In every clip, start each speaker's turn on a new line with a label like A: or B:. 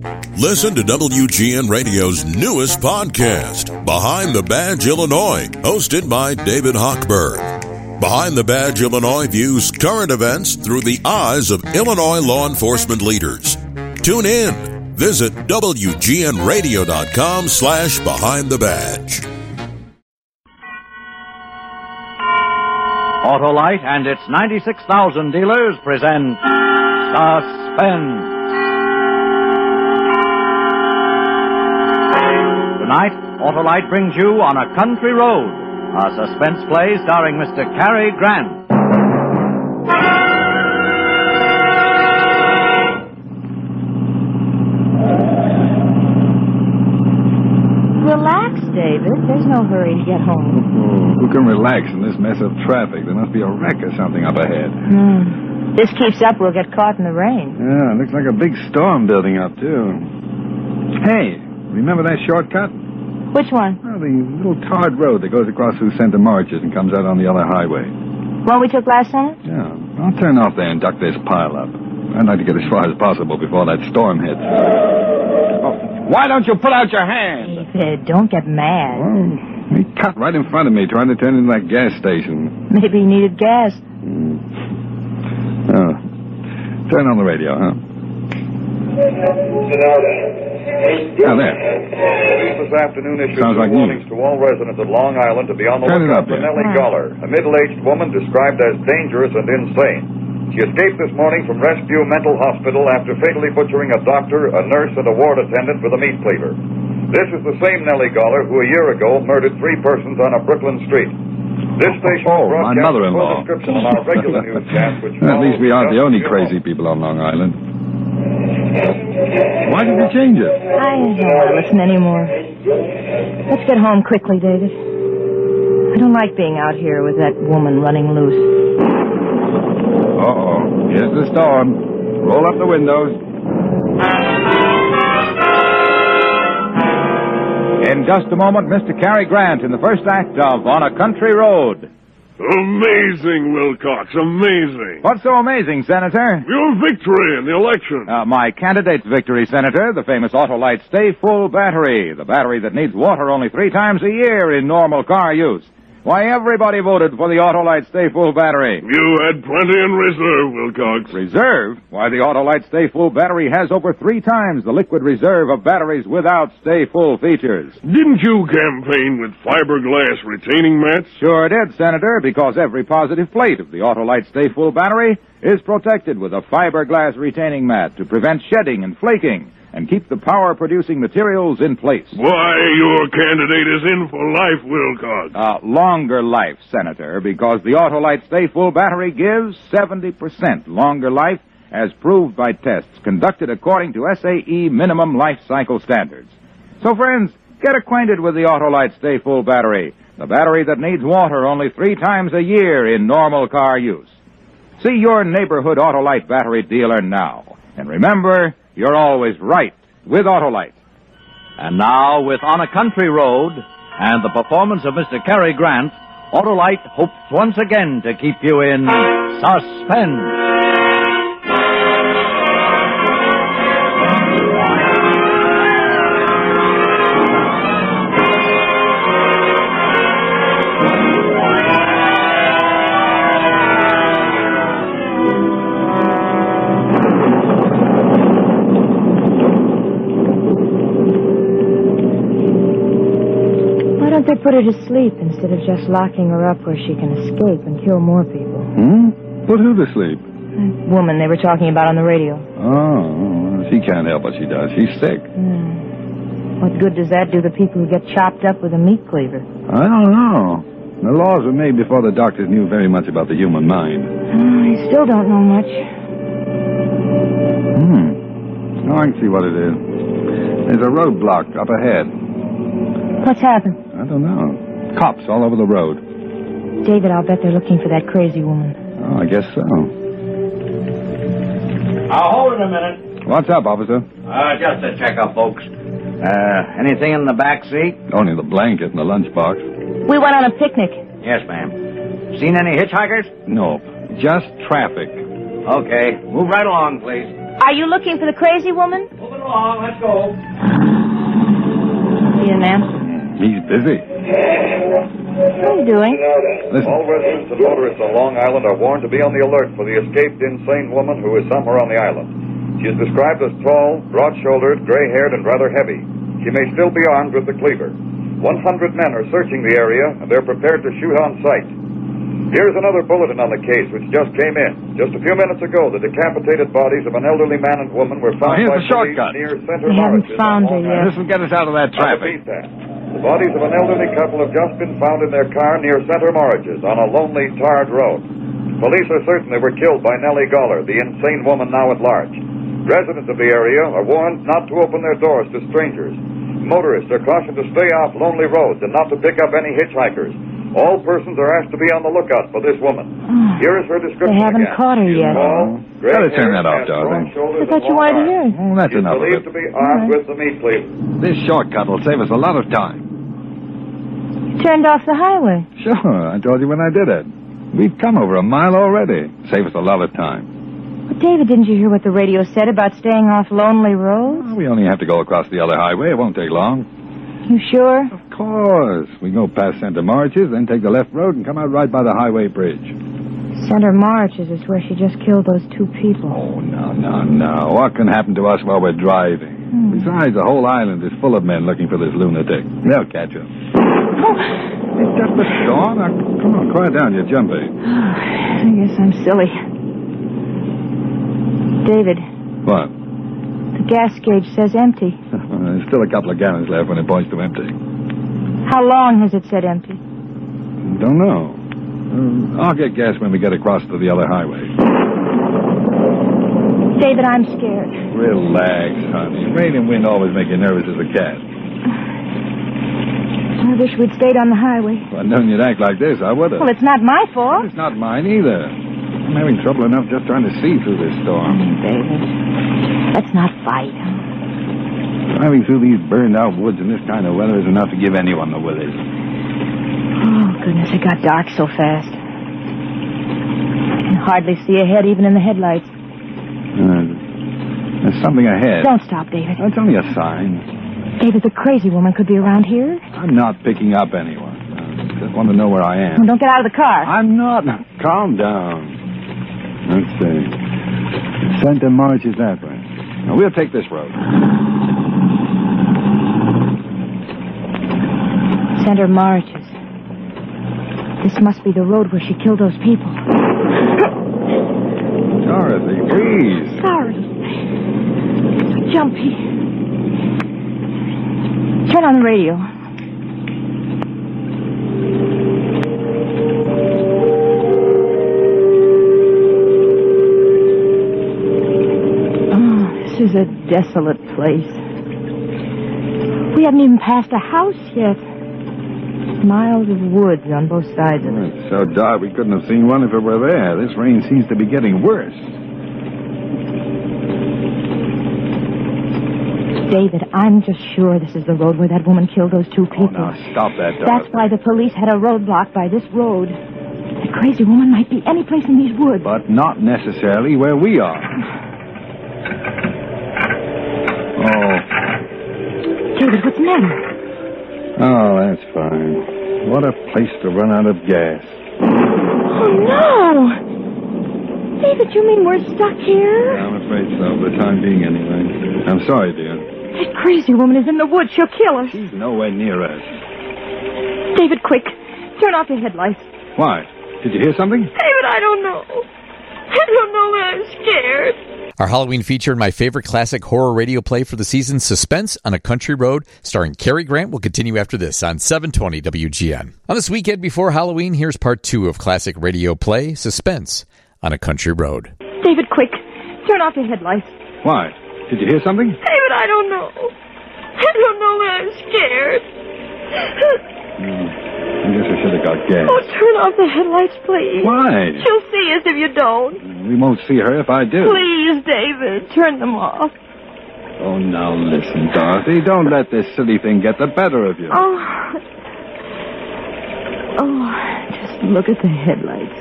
A: Listen to WGN Radio's newest podcast, Behind the Badge Illinois, hosted by David Hochberg. Behind the Badge Illinois views current events through the eyes of Illinois law enforcement leaders. Tune in. Visit WGNRadio.com/BehindTheBadge.
B: Autolite and its 96,000 dealers present Suspense. Tonight, Autolite brings you On a Country Road, a suspense play starring Mr. Cary Grant.
C: Relax, David. There's no hurry to get home.
D: Who can relax in this mess of traffic? There must be a wreck or something up ahead.
C: This keeps up, we'll get caught in the rain.
D: Yeah, looks like a big storm building up, too. Hey, remember that shortcut?
C: Which one?
D: Oh, the little tarred road that goes across through Center Marches and comes out on the other highway.
C: One we took last summer?
D: Yeah, I'll turn off there and duck this pileup. I'd like to get as far as possible before that storm hits. Why don't you put out your hand?
C: David, don't get mad.
D: Well, he cut right in front of me trying to turn into that gas station.
C: Maybe he needed gas.
D: Oh. Turn on the radio, huh? Oh, there.
E: This afternoon issued
D: Sounds like
E: warnings to all residents of Long Island to be on the
D: Turn it
E: lookout
D: up,
E: for
D: yeah.
E: Nellie Guller, a middle-aged woman described as dangerous and insane. She escaped this morning from Rescue Mental Hospital after fatally butchering a doctor, a nurse, and a ward attendant with a meat cleaver. This is the same Nellie Guller who a year ago murdered 3 persons on a Brooklyn street. This station
D: my
E: broadcasts a
D: mother-in-law.
E: full description of our regular newscast, which
D: At least we aren't the only
E: follows
D: crazy people on Long Island. Why did you change it?
C: I don't want to listen anymore. Let's get home quickly, David. I don't like being out here with that woman running loose.
D: Uh-oh. Here's the storm. Roll up the windows.
F: In just a moment, Mr. Cary Grant in the first act of On a Country Road.
G: Amazing, Wilcox, amazing.
F: What's so amazing, Senator?
G: Your victory in the election.
F: My candidate's victory, Senator, the famous Autolite Stay Full battery, the battery that needs water only 3 times a year in normal car use. Why, everybody voted for the Autolite Stay Full battery.
G: You had plenty in reserve, Wilcox.
F: Reserve? Why, the Autolite Stay Full battery has over 3 times the liquid reserve of batteries without Stay Full features.
G: Didn't you campaign with fiberglass retaining mats?
F: Sure did, Senator, because every positive plate of the Autolite Stay Full battery is protected with a fiberglass retaining mat to prevent shedding and flaking and keep the power-producing materials in place.
G: Why, your candidate is in for life, Wilcox.
F: Longer life, Senator, because the Autolite Stay Full battery gives 70% longer life as proved by tests conducted according to SAE minimum life cycle standards. So, friends, get acquainted with the Autolite Stay Full battery, the battery that needs water only 3 times a year in normal car use. See your neighborhood Autolite battery dealer now. And remember, you're always right with Autolite.
B: And now, with On a Country Road and the performance of Mr. Cary Grant, Autolite hopes once again to keep you in suspense.
C: They put her to sleep instead of just locking her up where she can escape and kill more people.
D: Put who to sleep?
C: That woman they were talking about on the radio.
D: Oh, she can't help what she does. She's sick.
C: What good does that do the people who get chopped up with a meat cleaver?
D: I don't know. The laws were made before the doctors knew very much about the human mind.
C: I still don't know much.
D: Oh, I can see what it is. There's a roadblock up ahead.
C: What's happened?
D: I don't know. Cops all over the road.
C: David, I'll bet they're looking for that crazy woman.
D: Oh, I guess so.
B: Hold it a minute.
D: What's up, officer?
B: Just a checkup, folks. Anything in the back seat?
D: Only the blanket and the lunchbox.
C: We went on a picnic.
B: Yes, ma'am. Seen any hitchhikers?
D: Nope. Just traffic.
B: Okay. Move right along, please.
C: Are you looking for the crazy woman?
B: Moving along, let's go.
C: Need an answer.
D: He's busy.
C: What are you doing?
D: Listen.
E: All residents and motorists on Long Island are warned to be on the alert for the escaped insane woman who is somewhere on the island. She is described as tall, broad-shouldered, gray-haired, and rather heavy. She may still be armed with the cleaver. 100 men are searching the area, and they're prepared to shoot on sight. Here's another bulletin on the case which just came in. Just a few minutes ago, the decapitated bodies of an elderly man and woman were found
D: here's
E: by
D: the shortcut.
E: police near Center
C: We haven't
E: Marshes
C: found
E: on
C: her
E: Long
C: yet.
E: Island.
D: This will get us out of that
E: I
D: traffic.
E: repeat that. The bodies of an elderly couple have just been found in their car near Center Marriages on a lonely, tarred road. Police are certain they were killed by Nellie Goller, the insane woman now at large. Residents of the area are warned not to open their doors to strangers. Motorists are cautioned to stay off lonely roads and not to pick up any hitchhikers. All persons are asked to be on the lookout for this woman. Here is her description.
C: They haven't
E: again.
C: caught her
E: She is
C: yet.
E: tall,
D: Better turn that off,
E: gray-haired,
D: Dorothy.
E: and broad-shouldered
C: I thought you
E: and
C: wanted to
E: long
C: hear it.
D: Oh, that's
E: She's
D: enough of
E: believed
D: it.
E: to be armed with the meat cleaver.
D: This shortcut will save us a lot of time.
C: Turned off the highway.
D: Sure, I told you when I did it. We've come over a mile already. Save us a lot of time.
C: But David, didn't you hear what the radio said about staying off lonely roads?
D: We only have to go across the other highway. It won't take long.
C: You sure?
D: Of course. We go past Center Marches, then take the left road and come out right by the highway bridge.
C: Center Marches is where she just killed those two people.
D: Oh, no. What can happen to us while we're driving? Besides, the whole island is full of men looking for this lunatic. They'll catch us. It's just a storm. Now, come on, quiet down. You're jumping.
C: I guess I'm silly. David,
D: What?
C: the gas gauge says empty.
D: There's still a couple of gallons left when it points to empty.
C: How long has it said empty?
D: Don't know. I'll get gas when we get across to the other highway.
C: David, I'm scared.
D: Relax, honey. Rain and wind always make you nervous as a cat.
C: I wish we'd stayed on the highway.
D: If I'd known you'd act like this, I would have.
C: Well, it's not my fault.
D: It's not mine either. I'm having trouble enough just trying to see through this storm.
C: David, let's not fight.
D: Driving through these burned-out woods in this kind of weather is enough to give anyone the willies.
C: Oh, goodness, it got dark so fast. I can hardly see ahead, even in the headlights.
D: There's something ahead.
C: Don't stop, David.
D: That's only a sign.
C: David, the crazy woman could be around here.
D: I'm not picking up anyone. I just want to know where I am.
C: Well, don't get out of the car.
D: I'm not. Calm down. Let's see. Center March is that way. Now, we'll take this road.
C: Center Marches. This must be the road where she killed those people.
D: Dorothy, please.
C: Sorry. So jumpy. Turn on the radio. Oh, this is a desolate place. We haven't even passed a house yet. Miles of woods on both sides of it.
D: It's so dark we couldn't have seen one if it were there. This rain seems to be getting worse.
C: David, I'm just sure this is the road where that woman killed those two people.
D: Oh, now stop that, Dorothy.
C: That's why the police had a roadblock by this road. The crazy woman might be any place in these woods.
D: But not necessarily where we are. Oh.
C: David, what's the matter?
D: Oh, that's fine. What a place to run out of gas.
C: Oh, no! David, you mean we're stuck here?
D: I'm afraid so, for the time being anyway. I'm sorry, dear.
C: That crazy woman is in the woods. She'll kill us.
D: She's nowhere near us.
C: David, quick. Turn off your headlights.
D: Why? Did you hear something?
C: David, I don't know. I don't know, but I'm scared.
H: Our Halloween feature and my favorite classic horror radio play for the season, Suspense on a Country Road, starring Cary Grant, will continue after this on 720 WGN. On this weekend before Halloween, here's part 2 of classic radio play, Suspense on a Country Road.
C: David, quick. Turn off your headlights.
D: Why? Did you hear something?
C: David, I don't know. I don't know, but I'm scared.
D: I guess I should have got gas.
C: Oh, turn off the headlights, please.
D: Why?
C: She'll see us if you don't.
D: We won't see her if I do.
C: Please, David, turn them off.
D: Oh, now listen, Dorothy. Don't let this silly thing get the better of you.
C: Oh, just look at the headlights.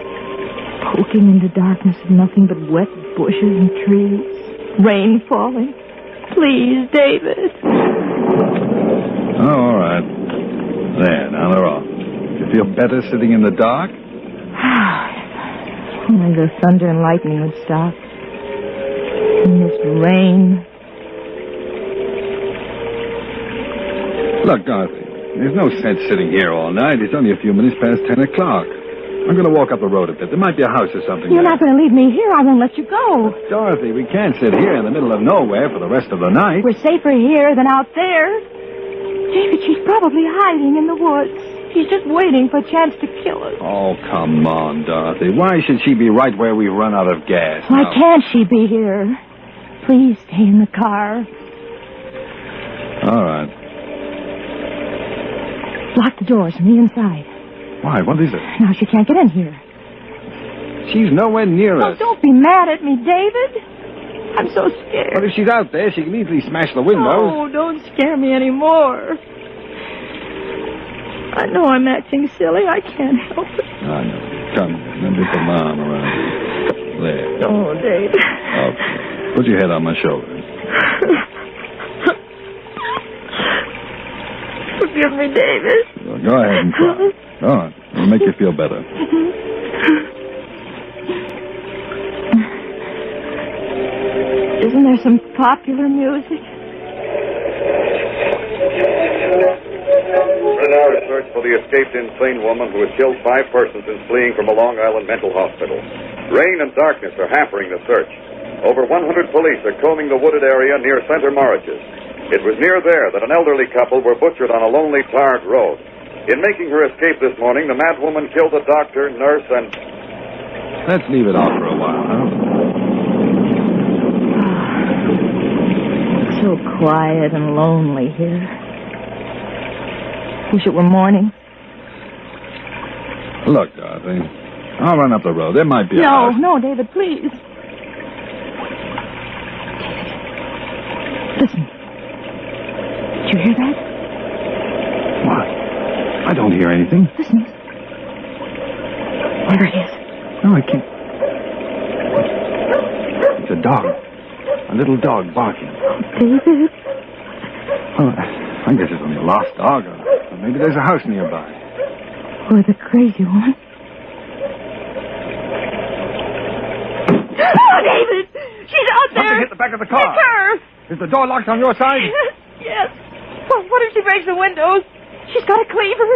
C: Poking into darkness of nothing but wet bushes and trees. Rain falling. Please, David.
D: Oh, all right. There, now they're off. You feel better sitting in the dark?
C: Only the thunder and lightning would stop. And this rain.
D: Look, Dorothy, there's no sense sitting here all night. It's only a few minutes past 10 o'clock. I'm going to walk up the road a bit. There might be a house or something
C: You're
D: there.
C: not going to leave me here. I won't let you go.
D: Dorothy, we can't sit here in the middle of nowhere for the rest of the night.
C: We're safer here than out there. David, she's probably hiding in the woods. She's just waiting for a chance to kill us.
D: Oh, come on, Dorothy. Why should she be right where we've run out of gas?
C: Why
D: now?
C: can't she be here? Please stay in the car.
D: All right.
C: Lock the doors from the inside.
D: Why? What is it?
C: Now she can't get in here.
D: She's nowhere near
C: Oh,
D: us.
C: don't be mad at me, David. I'm so scared.
D: But if she's out there, she can easily smash the windows.
C: Oh, don't scare me anymore. I know I'm acting silly. I can't help it.
D: I know. Come, let me put my arm around you. There.
C: Oh, David.
D: Okay. Put your head on my shoulder.
C: Forgive me, David.
D: Well, go ahead and cry. Go on. It'll make you feel better.
C: Isn't there some popular music?
E: Renard search for the escaped insane woman who has killed 5 persons since fleeing from a Long Island mental hospital. Rain and darkness are hampering the search. Over 100 police are combing the wooded area near Center Moriches. It was near there that an elderly couple were butchered on a lonely, tarred road. In making her escape this morning, the madwoman killed a doctor, nurse, and...
D: Let's leave it off for a while, huh?
C: It's so quiet and lonely here. Wish it were morning.
D: Look, Dorothy, I'll run up the road. There might be a house.
C: No, David, please. Listen. Did you hear that?
D: What? I don't hear anything.
C: Listen. There it is.
D: No, I can't. It's a dog. A little dog barking.
C: David.
D: Oh, I guess it's only a lost dog. Or maybe there's a house nearby.
C: Or the crazy one. Oh, David! She's out there!
D: Something hit the back of the car.
C: It's her!
D: Is the door locked on your side?
C: Yes. Well, what if she breaks the windows? She's got a cleaver.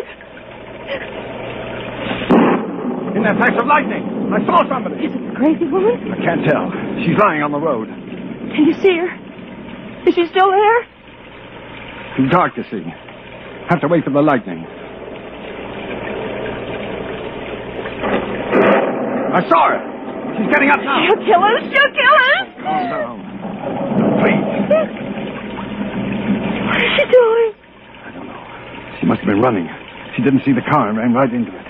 D: In that flash of lightning, I saw somebody.
C: Is it the crazy woman?
D: I can't tell. She's lying on the road.
C: Can you see her? Is she still there?
D: Too dark to see. Have to wait for the lightning. I saw her. She's getting up now.
C: She'll kill us! She'll kill us!
D: Calm down. Please.
C: What is she doing?
D: I don't know. She must have been running. She didn't see the car and ran right into it.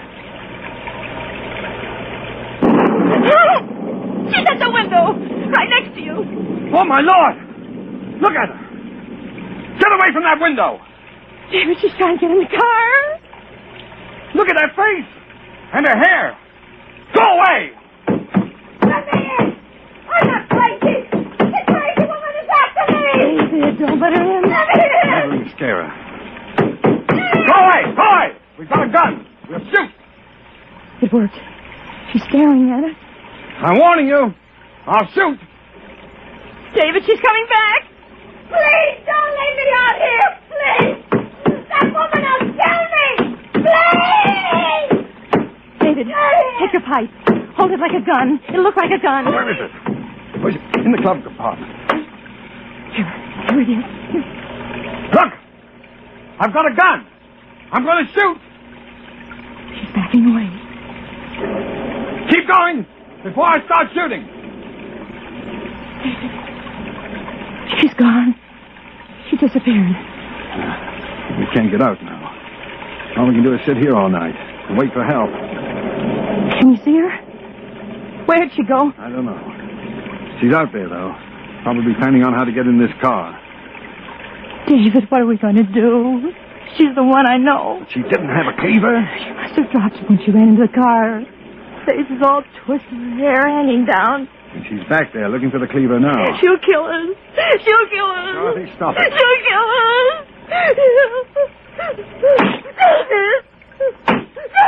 C: She's at the window, right next to you.
D: Oh, my Lord! Look at her. Get away from that window.
C: David, she's trying to get in the car.
D: Look at that face. And her hair. Go away!
C: Let me in. I'm not crazy. The crazy woman is after me. David, don't let her in. Let me in.
D: Never you scare her. Go away! Go away! We've got a gun. We'll shoot.
C: It worked. She's staring at us.
D: I'm warning you. I'll shoot.
C: David, she's coming back. Please, don't leave me out here. Please. That woman will kill me. Please. David, take your pipe. Hold it like a gun. It'll look like a gun.
D: Where is it? Where's it? In the glove compartment.
C: Here it is.
D: Look! I've got a gun. I'm going to shoot.
C: She's backing away.
D: Keep going before I start shooting.
C: David. She's gone. She disappeared.
D: We can't get out now. All we can do is sit here all night and wait for help.
C: Can you see her? Where'd she go?
D: I don't know. She's out there, though. Probably planning on how to get in this car.
C: David, what are we going to do? She's the one I know.
D: But she didn't have a cleaver.
C: She must have dropped it when she ran into the car. Her face is all twisted, her hair hanging down.
D: And she's back there looking for the cleaver now.
C: She'll kill us. She'll kill us.
D: Dorothy, stop it.
C: She'll kill us. David!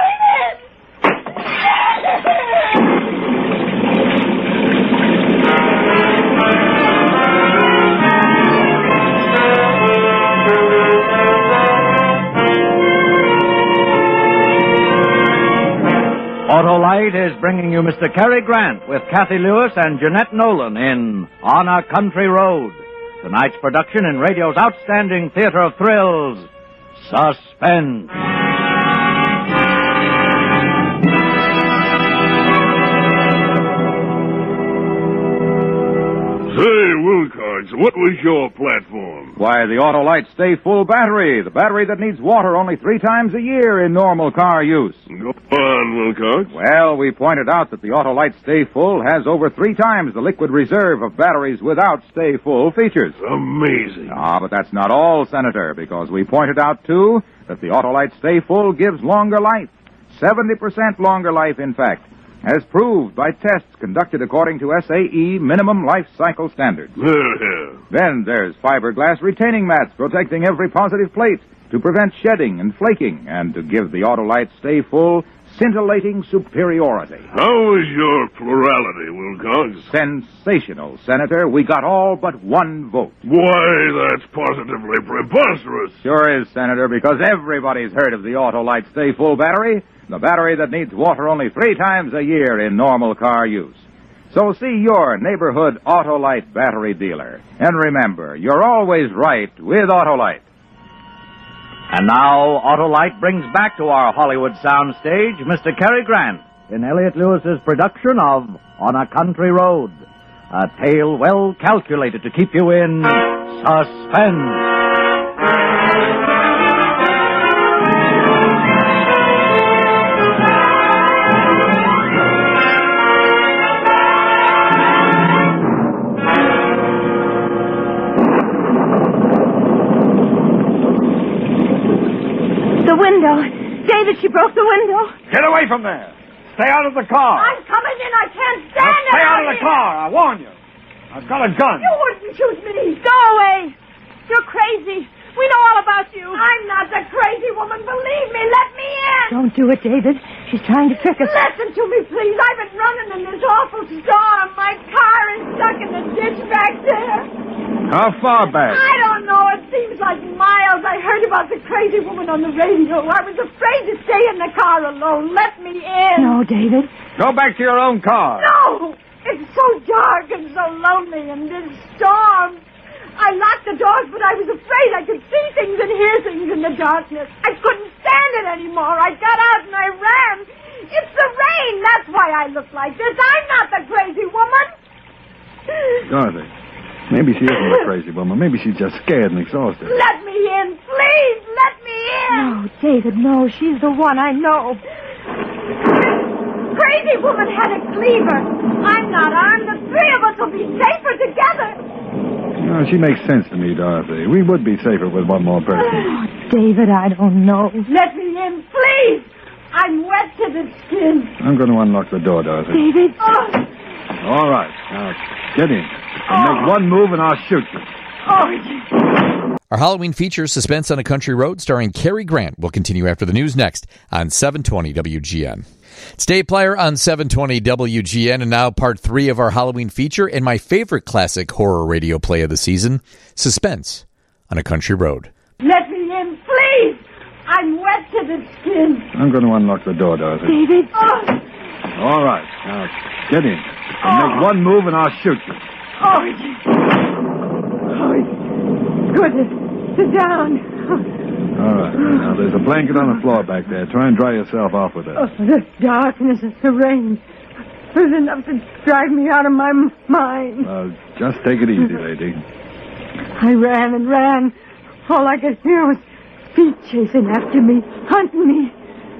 B: Autolite is bringing you Mr. Cary Grant with Kathy Lewis and Jeanette Nolan in On a Country Road. Tonight's production in radio's outstanding theater of thrills, Suspense.
G: Say, Wilcox, what was your platform?
F: Why, the Autolite Stay Full battery. The battery that needs water only 3 times a year in normal car use.
G: Go on, Wilcox.
F: Well, we pointed out that the Autolite Stay Full has over 3 times the liquid reserve of batteries without Stay Full features.
G: Amazing.
F: Ah, but that's not all, Senator, because we pointed out, too, that the Autolite Stay Full gives longer life. 70% longer life, in fact, as proved by tests conducted according to SAE minimum life cycle standards. Then there's fiberglass retaining mats protecting every positive plate to prevent shedding and flaking and to give the Autolite Stay Full scintillating superiority.
G: How was your plurality, Wilcox?
F: Sensational, Senator. We got all but 1 vote.
G: Why, that's positively preposterous.
F: Sure is, Senator, because everybody's heard of the Autolite Stay Full battery, the battery that needs water only 3 times a year in normal car use. So see your neighborhood Autolite battery dealer. And remember, you're always right with Autolite.
B: And now, Autolite brings back to our Hollywood soundstage Mr. Cary Grant in Elliott Lewis's production of On a Country Road, a tale well calculated to keep you in suspense.
C: The window. David, she broke the window.
D: Get away from there. Stay out of the car.
C: I'm coming in. I can't stand it.
D: Stay out of the car. I warn you. I've got a gun.
C: You wouldn't shoot me. Go away. You're crazy. We know all about you. I'm not the crazy woman. Believe me. Let me in.
I: Don't do it, David. She's trying to trick us.
C: Listen to me, please. I've been running in this awful storm. My car is stuck in the ditch back there.
D: How far back?
C: I don't know. It seems like miles. I heard about the crazy woman on the radio. I was afraid to stay in the car alone. Let me in.
I: No, David.
D: Go back to your own car.
C: No. It's so dark and so lonely in this storm. I locked the doors, but I was afraid I could see things and hear things in the darkness. I couldn't stand it anymore. I got out and I ran. It's the rain. That's why I look like this. I'm not the crazy woman.
D: Dorothy, maybe she isn't a crazy woman. Maybe she's just scared and exhausted.
C: Let me in, please. Let me in.
I: No, David, no. She's the one. I know.
C: Crazy woman had a cleaver. I'm not armed. The 3 of us will be safer together.
D: No, she makes sense to me, Dorothy. We would be safer with one more person.
I: Oh, David, I don't know.
C: Let me in, please. I'm wet to the skin.
D: I'm going to unlock the door, Dorothy.
I: David.
C: Oh.
D: All right. Now, get in. I'll make one move and I'll shoot you.
C: Oh.
H: Our Halloween feature, Suspense on a Country Road, starring Cary Grant, will continue after the news next on 720 WGN. It's Dave Plyer on 720 WGN, and now part 3 of our Halloween feature and my favorite classic horror radio play of the season, Suspense on a Country Road.
C: Let me in, please. I'm wet to the skin.
D: I'm going to unlock the door, Dorothy.
I: David.
C: Oh.
D: All right. Now, get in. I'll make one move and I'll shoot you.
C: Goodness. Sit down.
D: All right. Now, there's a blanket on the floor back there. Try and dry yourself off with it.
I: Oh, the darkness and the rain. It was enough to drive me out of my mind.
D: Just take it easy, lady.
I: I ran and ran. All I could hear was feet chasing after me, hunting me.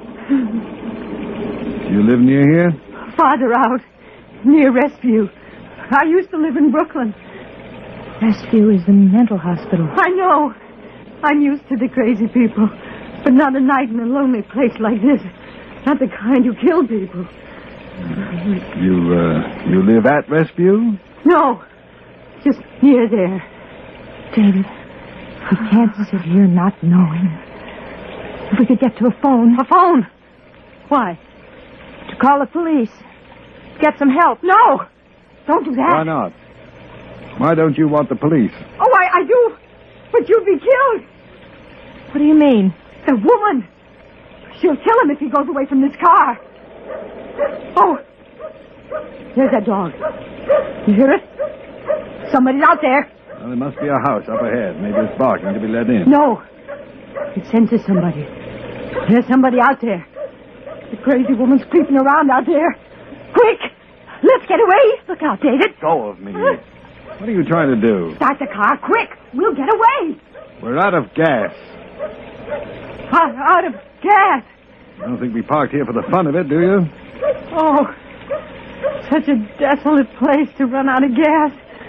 D: You live near here?
I: Farther out, near Rescue. I used to live in Brooklyn. Rescue is the mental hospital. I know. I'm used to the crazy people, but not a night in a lonely place like this. Not the kind who kill people.
D: You live at Rescue?
I: No. Just near there.
J: David, we can't sit here not knowing. If we could get to a phone.
I: A phone? Why?
J: To call the police. Get some help.
I: No! Don't do that.
D: Why not? Why don't you want the police?
I: Oh, I do. But you'd be killed.
J: What do you mean?
I: The woman. She'll kill him if he goes away from this car. Oh. There's that dog. You hear it? Somebody's out there.
D: Well, there must be a house up ahead. Maybe it's barking to be let in.
I: No. It senses somebody. There's somebody out there. The crazy woman's creeping around out there. Quick! Let's get away. Look out, David.
D: Let go of me. What are you trying to do?
I: Start the car, quick. We'll get away.
D: We're out of gas.
I: Out of gas.
D: I don't think we parked here for the fun of it, do you?
I: Oh, such a desolate place to run out of gas.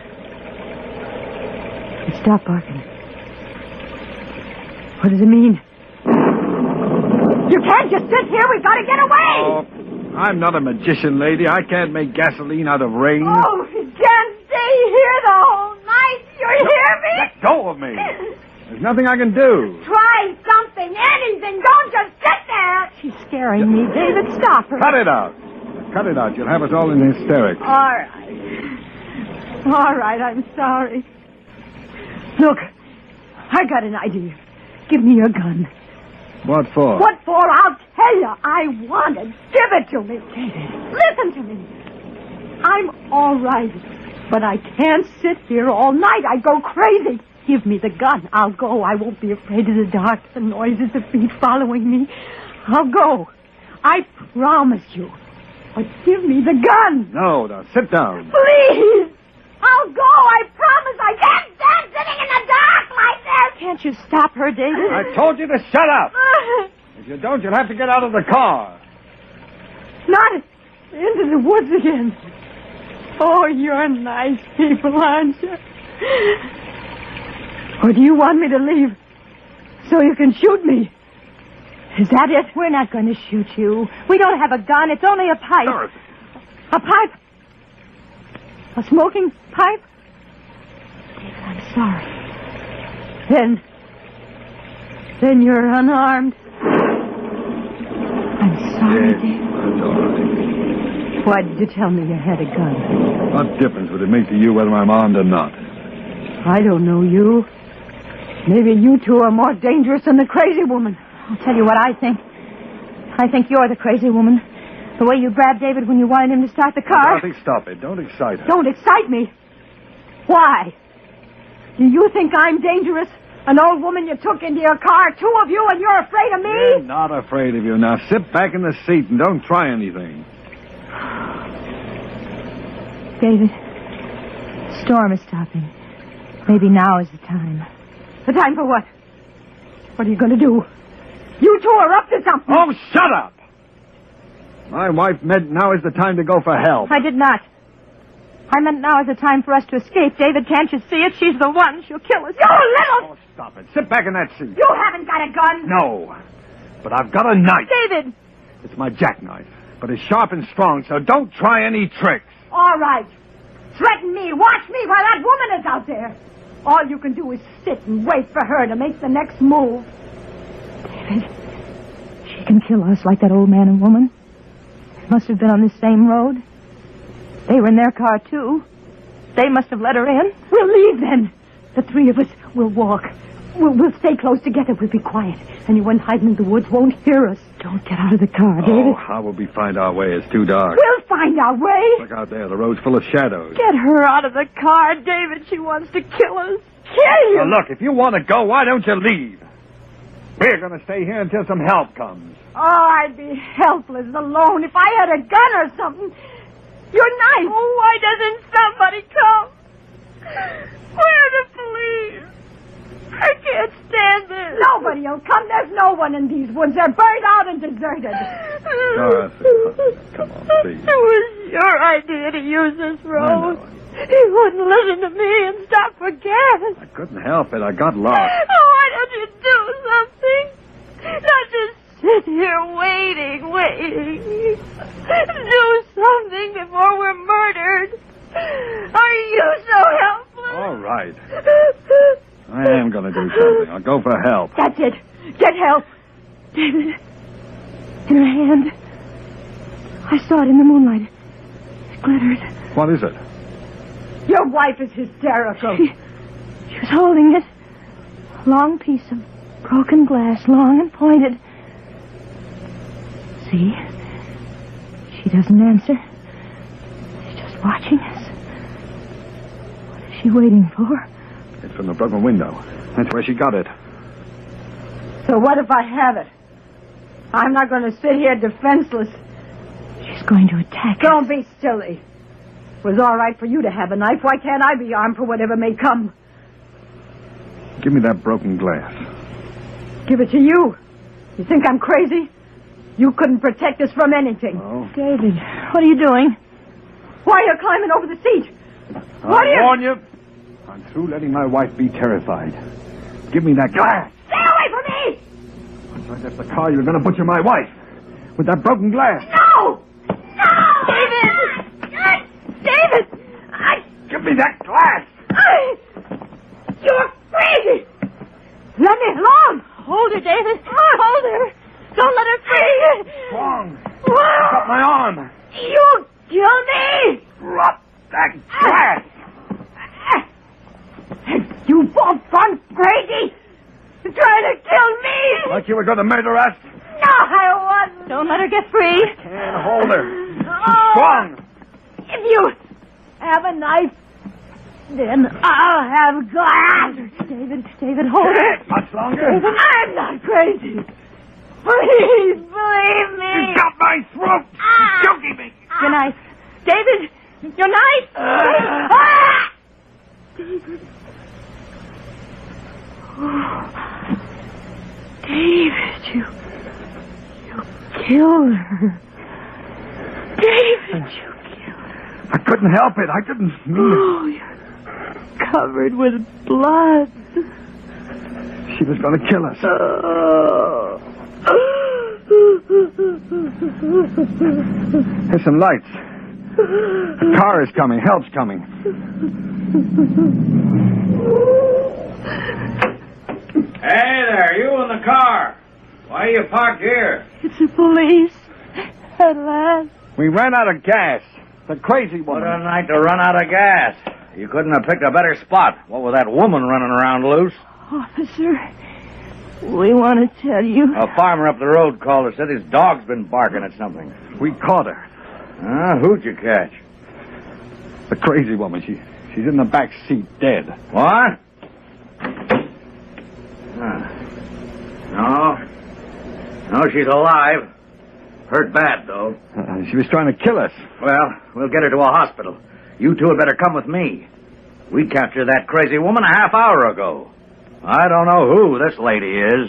I: Stop barking. What does it mean? You can't just sit here. We've got to get away.
D: Oh, I'm not a magician, lady. I can't make gasoline out of rain.
I: Oh, you can't stay here the whole night. You hear me?
D: Let go of me. There's nothing I can do.
C: Try something, anything. Don't just sit there.
J: She's scaring me. David, stop her.
D: Cut it out. Cut it out. You'll have us all in hysterics.
I: All right, I'm sorry. Look, I got an idea. Give me your gun.
D: What for?
I: What for? I'll tell you. I want it. Give it to me. Listen to me. I'm all right, but I can't sit here all night. I go crazy. Give me the gun. I'll go. I won't be afraid of the dark, the noises, the feet following me. I'll go. I promise you. But give me the gun.
D: No, now sit down.
I: Please. I'll go. I promise. I can't stand sitting in the dark like this.
J: Can't you stop her, David?
D: I told you to shut up. If you don't, you'll have to get out of the car.
I: Not into the woods again. Oh, you're nice people, aren't you? Or do you want me to leave so you can shoot me? Is that it?
J: We're not going to shoot you. We don't have a gun. It's only a pipe.
D: Dorothy.
I: A pipe? A smoking pipe?
J: I'm sorry.
I: Then you're unarmed.
J: I'm sorry,
D: Yes,
J: David.
D: that's all right.
I: Why did you tell me you had a gun?
D: What difference would it make to you whether I'm armed or not?
I: I don't know you. Maybe you two are more dangerous than the crazy woman.
J: I'll tell you what I think. I think you're the crazy woman. The way you grabbed David when you wanted him to start the car.
D: Dorothy, stop it. Don't excite her.
I: Don't excite me. Why? Do you think I'm dangerous? An old woman you took into your car, two of you, and you're afraid of me?
D: We're not afraid of you. Now sit back in the seat and don't try anything.
J: David, the storm is stopping. Maybe now is the time.
I: The time for what? What are you going to do? You two are up to something.
D: Oh, shut up! My wife meant now is the time to go for help.
J: I did not. I meant now is the time for us to escape. David, can't you see it? She's the one. She'll kill us.
I: You little...
D: Oh, stop it. Sit back in that seat.
I: You haven't got a gun.
D: No. But I've got a knife.
J: David!
D: It's my jackknife. But it's sharp and strong, so don't try any tricks.
I: All right. Threaten me. Watch me while that woman is out there. All you can do is sit and wait for her to make the next move.
J: David, she can kill us like that old man and woman. They must have been on this same road. They were in their car, too. They must have let her in.
I: We'll leave then. The three of us will walk. We'll stay close together. We'll be quiet. Anyone hiding in the woods won't hear us.
J: Don't get out of the car, David.
D: Oh, how will we find our way? It's too dark.
I: We'll find our way.
D: Look out there. The road's full of shadows.
J: Get her out of the car, David. She wants to kill us.
I: Kill you.
D: Now, look, if you want to go, why don't you leave? We're going to stay here until some help comes.
I: Oh, I'd be helpless alone if I had a gun or something. You're nice.
C: Oh, why doesn't somebody come? Where are the police? I can't stand this.
I: Nobody will come. There's no one in these woods. They're burned out and deserted.
D: Dorothy, come on, please.
C: It was your idea to use this
D: I
C: road.
D: know.
C: You wouldn't listen to me and stop for gas.
D: I couldn't help it. I got lost.
C: Oh, why don't you do something? Not just sit sit here waiting. Do something before we're murdered. Are you so helpless?
D: All right. I am going to do something. I'll go for help.
I: That's it. Get help. David, in her hand. I saw it in the moonlight. It glittered.
D: What is it?
I: Your wife is hysterical. She was holding it. A long piece of broken glass, long and pointed. See? She doesn't answer. She's just watching us. What is she waiting for?
D: It's from the broken window. That's where she got it.
I: So what if I have it? I'm not going to sit here defenseless. She's going to attack us. Don't be silly. It was all right for you to have a knife. Why can't I be armed for whatever may come?
D: Give me that broken glass.
I: Give it to you. You think I'm crazy? You couldn't protect us from anything.
D: Oh.
I: David, what are you doing? Why are you climbing over the seat? What are you...
D: I warn you. I'm through letting my wife be terrified. Give me that glass.
I: Stay away from me!
D: Once I left the car, you were going to butcher my wife. With that broken glass.
I: No! No! David! David!
D: Give me that glass!
I: You're crazy! Let me alone! Hold her, David. Hold her. Don't let her free.
D: Wrong. Cut my arm.
I: You'll kill me!
D: Drop that glass!
I: You both gone crazy! You're trying to kill me!
D: Like you were going to murder us?
I: No, I wasn't. Don't let her get free.
D: I can't hold her. She's strong.
I: If you have a knife, then I'll have glass. David, hold her.
D: Much longer.
I: I'm not crazy. Please believe me.
D: You got my throat. Choking me.
I: Your knife. David, your knife. David. Oh. David, you killed her. David, you killed her.
D: I couldn't help it. I didn't mean it.
I: Oh, you're covered with blood.
D: She was going to kill us. There's some lights. A car is coming. Help's coming.
F: Hey there, you in the car. Why are you parked here?
I: It's the police. At last.
D: We ran out of gas. The crazy woman.
B: What a night to run out of gas. You couldn't have picked a better spot. What with that woman running around loose?
I: Officer, we want to tell you.
B: A farmer up the road called us, said his dog's been barking at something.
D: We caught her.
B: Who'd you catch?
D: The crazy woman. She's in the back seat, dead.
B: What? No, she's alive. Hurt bad, though.
D: She was trying to kill us.
B: Well, we'll get her to a hospital. You two had better come with me. We captured that crazy woman a half hour ago. I don't know who this lady is.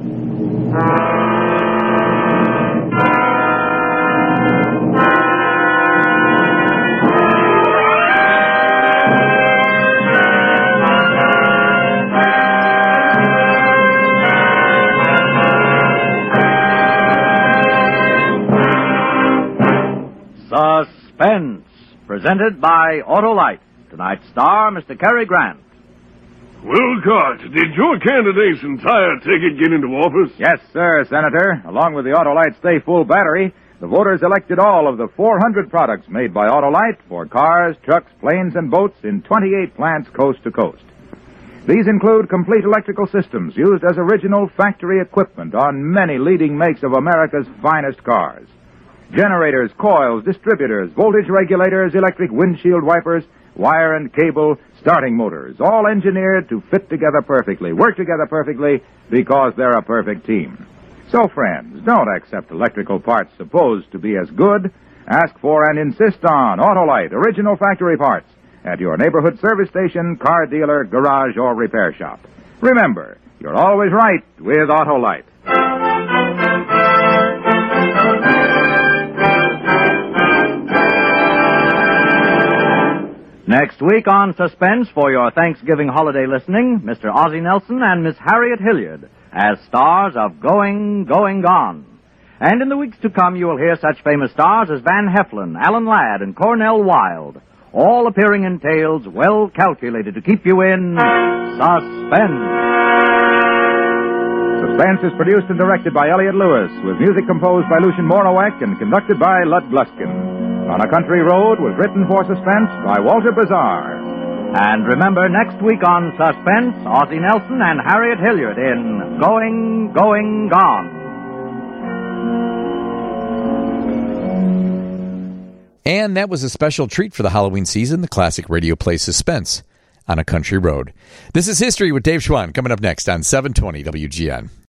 B: Suspense, presented by Autolite. Tonight's star, Mr. Cary Grant.
G: Wilcott, did your candidate's entire ticket get into office?
F: Yes, sir, Senator. Along with the Autolite Stay Full battery, the voters elected all of the 400 products made by Autolite for cars, trucks, planes, and boats in 28 plants coast to coast. These include complete electrical systems used as original factory equipment on many leading makes of America's finest cars. Generators, coils, distributors, voltage regulators, electric windshield wipers, wire and cable, starting motors, all engineered to fit together perfectly, work together perfectly, because they're a perfect team. So, friends, don't accept electrical parts supposed to be as good. Ask for and insist on Autolite original factory parts at your neighborhood service station, car dealer, garage, or repair shop. Remember, you're always right with Autolite.
B: Next week on Suspense for your Thanksgiving holiday listening, Mr. Ozzie Nelson and Miss Harriet Hilliard as stars of Going, Going, Gone. And in the weeks to come, you will hear such famous stars as Van Heflin, Alan Ladd, and Cornell Wilde, all appearing in tales well calculated to keep you in suspense.
F: Suspense is produced and directed by Elliott Lewis, with music composed by Lucien Morawek and conducted by Lud Gluskin. On a Country Road was written for Suspense by Walter Bazar.
B: And remember, next week on Suspense, Ozzie Nelson and Harriet Hilliard in Going, Going, Gone.
H: And that was a special treat for the Halloween season, the classic radio play Suspense on a Country Road. This is History with Dave Schwann, coming up next on 720 WGN.